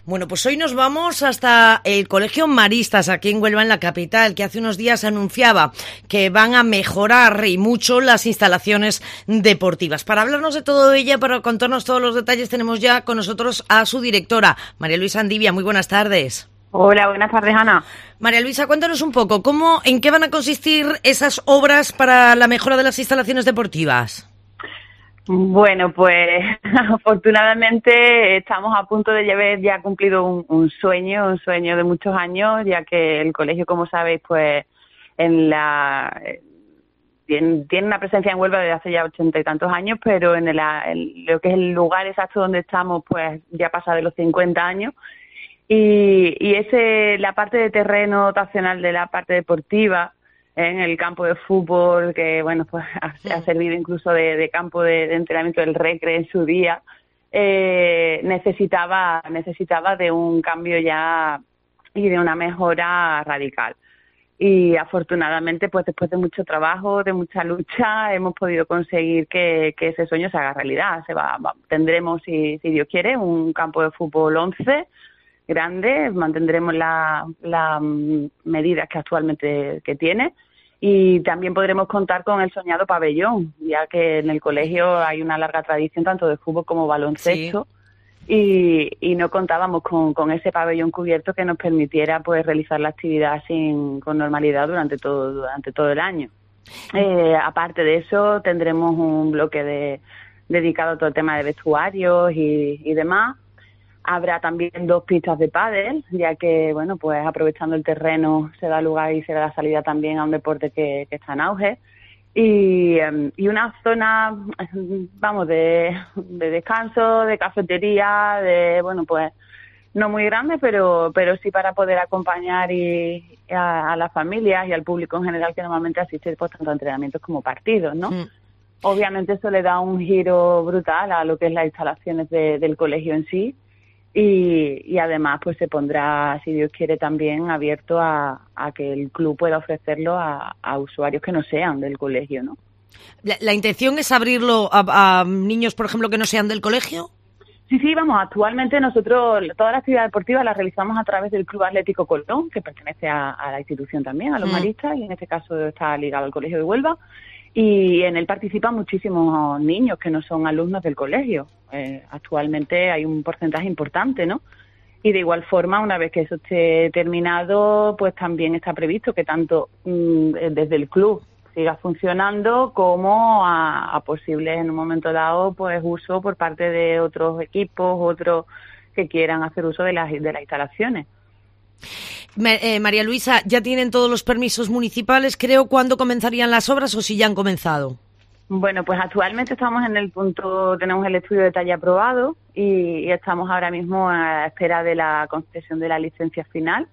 Bueno, pues hoy nos vamos hasta el Colegio Maristas, aquí en Huelva, en la capital, que hace unos días anunciaba que van a mejorar y mucho las instalaciones deportivas. Para hablarnos de todo ello, para contarnos todos los detalles, tenemos ya con nosotros a su directora, María Luisa Andivia. Muy buenas tardes. Hola, buenas tardes, Ana. María Luisa, cuéntanos un poco, ¿en qué van a consistir esas obras para la mejora de las instalaciones deportivas? Bueno, pues afortunadamente estamos a punto de haber ya cumplido un sueño de muchos años, ya que el colegio, como sabéis, pues tiene una presencia en Huelva desde hace ya 80 y tantos años, pero en lo que es el lugar exacto donde estamos, pues ya pasa de los 50 años. Y la parte de terreno dotacional de la parte deportiva, en el campo de fútbol, que bueno, pues ha servido incluso de campo de entrenamiento del Recre en su día, necesitaba de un cambio ya y de una mejora radical. Y afortunadamente, pues después de mucho trabajo, de mucha lucha, hemos podido conseguir que ese sueño se haga realidad. Tendremos, si Dios quiere, un campo de fútbol 11 grande, mantendremos las medidas que actualmente tiene, y también podremos contar con el soñado pabellón, ya que en el colegio hay una larga tradición tanto de fútbol como baloncesto. Sí. Y no contábamos con ese pabellón cubierto que nos permitiera pues realizar la actividad con normalidad durante todo el año. Aparte de eso, tendremos un bloque dedicado a todo el tema de vestuarios y demás. Habrá también 2 pistas de pádel, ya que, bueno, pues aprovechando el terreno se da lugar y se da salida también a un deporte que está en auge. Y una zona, vamos, de descanso, de cafetería, bueno, pues no muy grande, pero sí para poder acompañar a las familias y al público en general que normalmente asiste pues tanto a entrenamientos como partidos, ¿no? Obviamente eso le da un giro brutal a lo que es las instalaciones del colegio en sí. Y además pues se pondrá, si Dios quiere, también abierto a que el club pueda ofrecerlo a usuarios que no sean del colegio, ¿no? ¿La intención es abrirlo a niños, por ejemplo, que no sean del colegio? Sí, vamos, actualmente nosotros toda la actividad deportiva la realizamos a través del Club Atlético Colón, que pertenece a la institución también, a los maristas, y en este caso está ligado al Colegio de Huelva. Y en él participan muchísimos niños que no son alumnos del colegio. Actualmente hay un porcentaje importante, ¿no? Y de igual forma, una vez que eso esté terminado, pues también está previsto que tanto desde el club siga funcionando como a posibles en un momento dado pues uso por parte de otros equipos, otros que quieran hacer uso de las instalaciones. María Luisa, ¿ya tienen todos los permisos municipales, creo? ¿Cuándo comenzarían las obras o si ya han comenzado? Bueno, pues actualmente estamos en el punto, tenemos el estudio de detalle aprobado y estamos ahora mismo a la espera de la concesión de la licencia final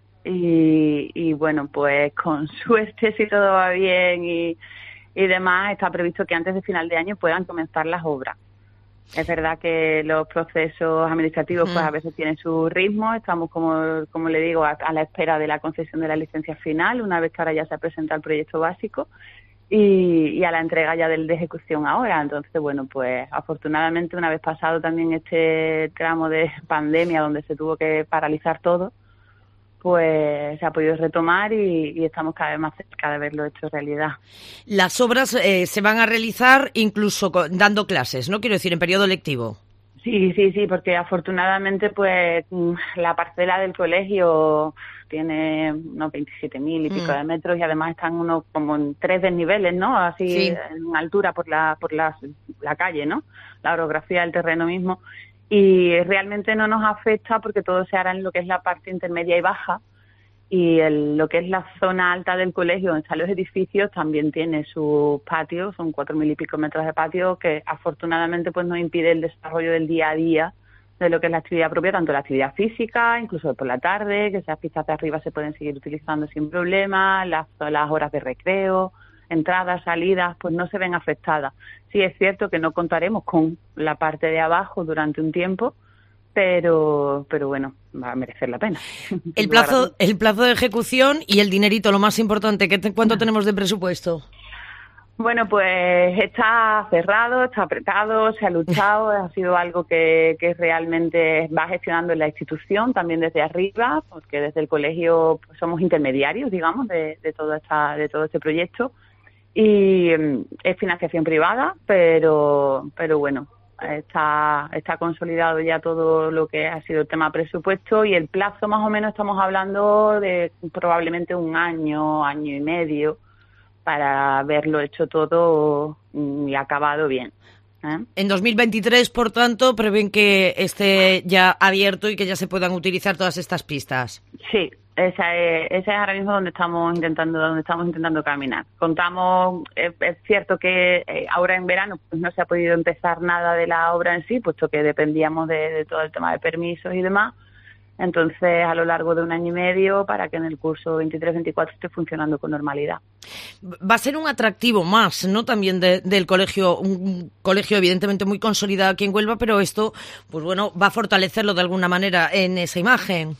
y bueno, pues con suerte, si todo va bien y demás, está previsto que antes de final de año puedan comenzar las obras. Es verdad que los procesos administrativos pues a veces tienen su ritmo. Estamos, como le digo, a la espera de la concesión de la licencia final, una vez que ahora ya se ha presentado el proyecto básico y a la entrega ya de ejecución ahora. Entonces, bueno, pues afortunadamente una vez pasado también este tramo de pandemia donde se tuvo que paralizar todo, pues se ha podido retomar y estamos cada vez más cerca de verlo hecho realidad. Las obras se van a realizar incluso dando clases, ¿no? Quiero decir, en periodo lectivo. Sí, porque afortunadamente pues la parcela del colegio tiene unos 27.000 y pico de metros y además están unos como en 3 desniveles, ¿no? Así en altura por la calle, ¿no? La orografía del terreno mismo. Y realmente no nos afecta porque todo se hará en lo que es la parte intermedia y baja y lo que es la zona alta del colegio, donde están los edificios, también tiene sus patios, son 4.000 y pico metros de patio que afortunadamente pues no impide el desarrollo del día a día de lo que es la actividad propia, tanto la actividad física, incluso por la tarde, que esas pistas de arriba se pueden seguir utilizando sin problema, las horas de recreo, entradas, salidas, pues no se ven afectadas. Sí es cierto que no contaremos con la parte de abajo durante un tiempo, pero bueno, va a merecer la pena. El plazo de ejecución y el dinerito, lo más importante, ¿cuánto tenemos de presupuesto? Bueno, pues está cerrado, está apretado, se ha luchado, ha sido algo que realmente va gestionando la institución, también desde arriba, porque desde el colegio pues, somos intermediarios, digamos, de todo este proyecto. Y es financiación privada, pero bueno, está consolidado ya todo lo que ha sido el tema presupuesto, y el plazo más o menos estamos hablando de probablemente un año, año y medio, para verlo hecho todo y acabado bien. En 2023, por tanto, prevén que esté ya abierto y que ya se puedan utilizar todas estas pistas. Sí, esa es ahora mismo donde estamos intentando caminar. Contamos, es cierto que ahora en verano pues no se ha podido empezar nada de la obra en sí, puesto que dependíamos de todo el tema de permisos y demás. Entonces, a lo largo de un año y medio, para que en el curso 23-24 esté funcionando con normalidad. Va a ser un atractivo más, ¿no? También del colegio, un colegio evidentemente muy consolidado aquí en Huelva, pero esto, pues bueno, va a fortalecerlo de alguna manera en esa imagen.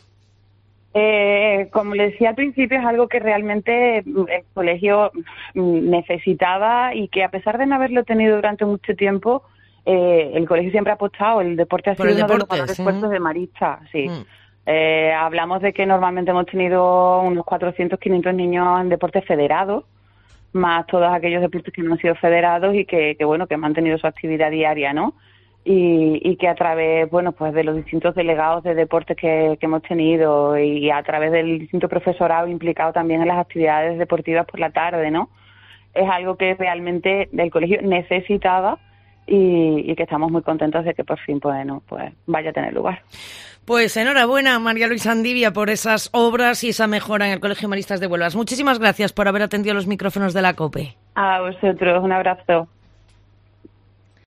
Como le decía al principio, es algo que realmente el colegio necesitaba, y que a pesar de no haberlo tenido durante mucho tiempo, el colegio siempre ha apostado. El deporte ha sido uno de los valores fuertes de Marista, sí. Hablamos de que normalmente hemos tenido unos 400, 500 niños en deportes federados, más todos aquellos deportes que no han sido federados y que han mantenido su actividad diaria, ¿no? Y que a través, bueno, pues de los distintos delegados de deportes que hemos tenido, y a través del distinto profesorado implicado también en las actividades deportivas por la tarde, ¿no? Es algo que realmente el colegio necesitaba, y que estamos muy contentos de que por fin, pues vaya a tener lugar. Pues enhorabuena, María Luisa Andivia, por esas obras y esa mejora en el Colegio Maristas de Huelva. Muchísimas gracias por haber atendido los micrófonos de la COPE. A vosotros, un abrazo.